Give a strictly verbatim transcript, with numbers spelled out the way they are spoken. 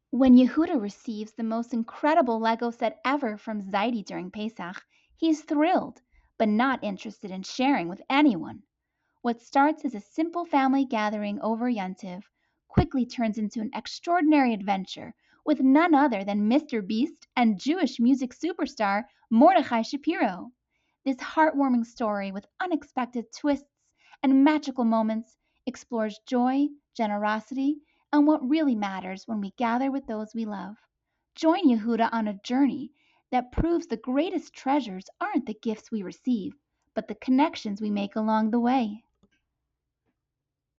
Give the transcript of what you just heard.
When Yehuda receives the most incredible Lego set ever from Zaidi during Pesach, he's thrilled, but not interested in sharing with anyone. What starts as a simple family gathering over Yontiv quickly turns into an extraordinary adventure with none other than Mister Beast and Jewish music superstar Mordechai Shapiro. This heartwarming story with unexpected twists and magical moments explores joy, generosity, and what really matters when we gather with those we love. Join Yehuda on a journey that proves the greatest treasures aren't the gifts we receive, but the connections we make along the way.